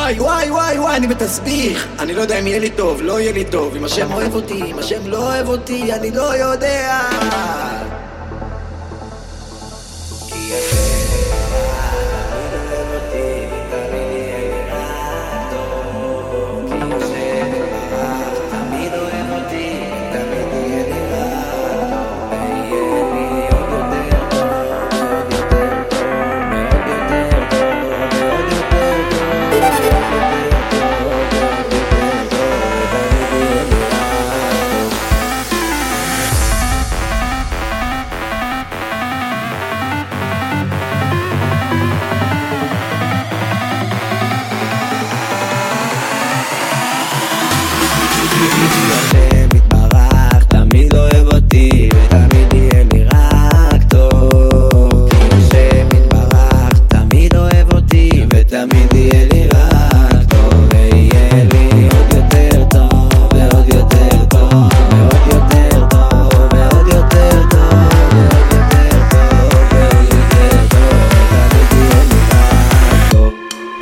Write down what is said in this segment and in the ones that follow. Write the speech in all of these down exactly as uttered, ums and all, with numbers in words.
וואי וואי וואי וואי, אני בתסביך. אני לא יודע אם יהיה לי טוב, לא יהיה לי טוב. אם השם אוהב אותי, אם השם לא אוהב אותי, אני לא יודע. כי השם מתברך, תמיד אוהב אותי ותמיד יהיה לי רק טוב. כי השם מתברך, תמיד אוהב אותי ותמיד יהיה לי רק טוב. ויהיה לי עוד יותר טוב ועוד יותר טוב ועוד יותר טוב ועוד יותר טוב ועוד יותר טוב ועוד יותר טוב ותמיד יהיה לי רק טוב.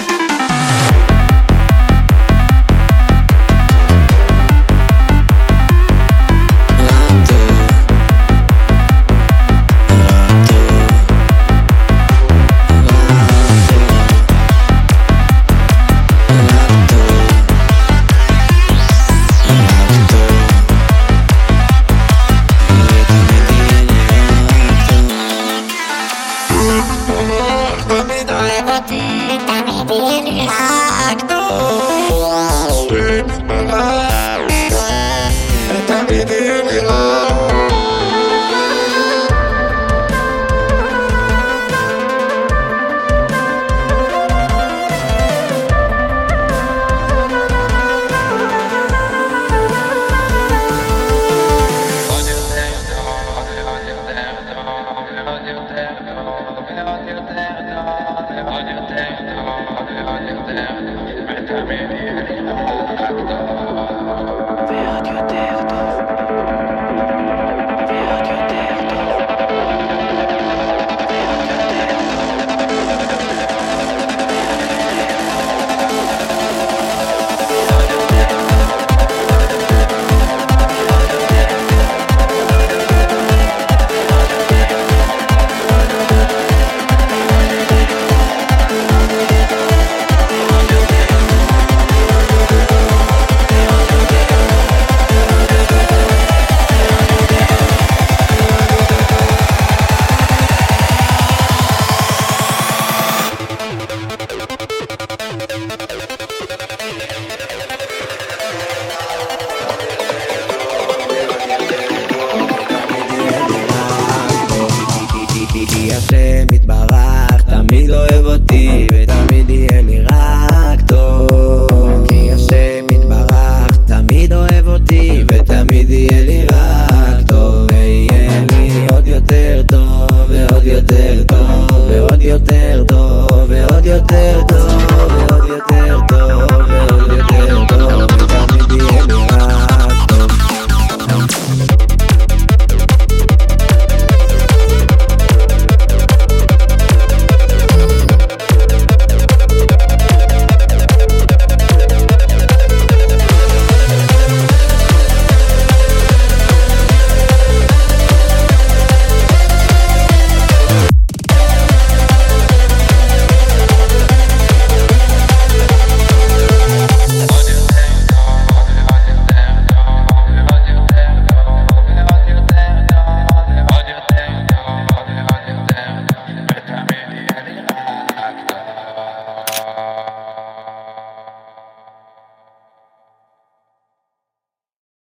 תמיד אוהב אותי, תמיד יהיה לי רק טוב. תמיד יהיה לי רק טוב. Vitamin D.